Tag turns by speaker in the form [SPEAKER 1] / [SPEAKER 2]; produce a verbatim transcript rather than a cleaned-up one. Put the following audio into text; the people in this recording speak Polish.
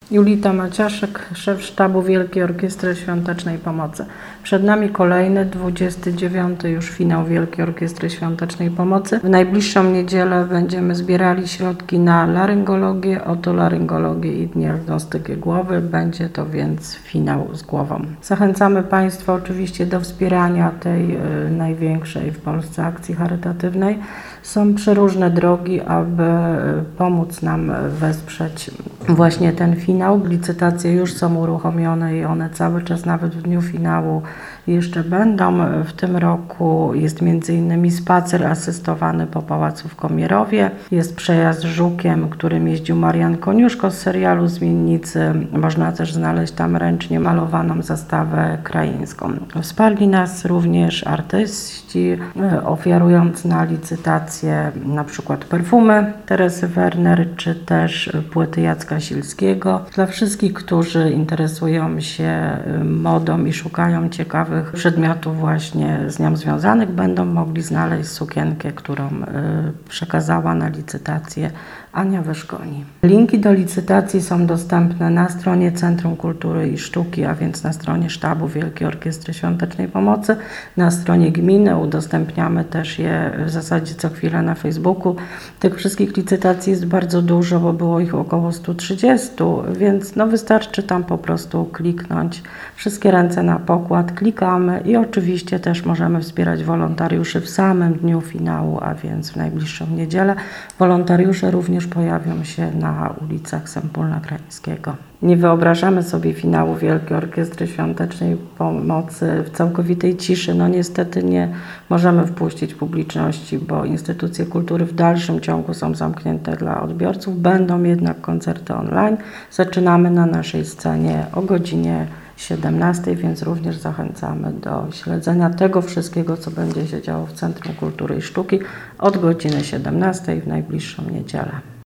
[SPEAKER 1] Julita Maciaszek, szef sztabu Wielkiej Orkiestry Świątecznej Pomocy. Przed nami kolejny, dwudziesty dziewiąty już finał Wielkiej Orkiestry Świątecznej Pomocy. W najbliższą niedzielę będziemy zbierali środki na laryngologię, otolaryngologię i diagnostykę głowy. Będzie to więc finał z głową. Zachęcamy Państwa oczywiście do wspierania tej y, największej w Polsce akcji charytatywnej. Są przeróżne drogi, aby pomóc nam wesprzeć właśnie ten finał. Licytacje już są uruchomione i one cały czas, nawet w dniu finału, jeszcze będą. W tym roku jest między innymi spacer asystowany po Pałacu w Komierowie. Jest przejazd żukiem, którym jeździł Marian Koniuszko z serialu Zmiennicy. Można też znaleźć tam ręcznie malowaną zastawę kraińską. Wsparli nas również artyści, ofiarując na licytację na przykład perfumy Teresy Werner, czy też płyty Jacka Silskiego. Dla wszystkich, którzy interesują się modą i szukają ciekawych przedmiotów właśnie z nią związanych, będą mogli znaleźć sukienkę, którą y, przekazała na licytację Ania Wyszkoni. Linki do licytacji są dostępne na stronie Centrum Kultury i Sztuki, a więc na stronie sztabu Wielkiej Orkiestry Świątecznej Pomocy, na stronie gminy. Udostępniamy też je w zasadzie co chwilę na Facebooku. Tych wszystkich licytacji jest bardzo dużo, bo było ich około stu trzydziestu, więc no wystarczy tam po prostu kliknąć. Wszystkie ręce na pokład, klikamy i oczywiście też możemy wspierać wolontariuszy w samym dniu finału, a więc w najbliższą niedzielę. Wolontariusze również pojawią się na ulicach Sępólna Krańskiego. Nie wyobrażamy sobie finału Wielkiej Orkiestry Świątecznej Pomocy w całkowitej ciszy. No niestety nie możemy wpuścić publiczności, bo instytucje kultury w dalszym ciągu są zamknięte dla odbiorców. Będą jednak koncerty online. Zaczynamy na naszej scenie o godzinie siedemnastej, więc również zachęcamy do śledzenia tego wszystkiego, co będzie się działo w Centrum Kultury i Sztuki od godziny siedemnastej w najbliższą niedzielę.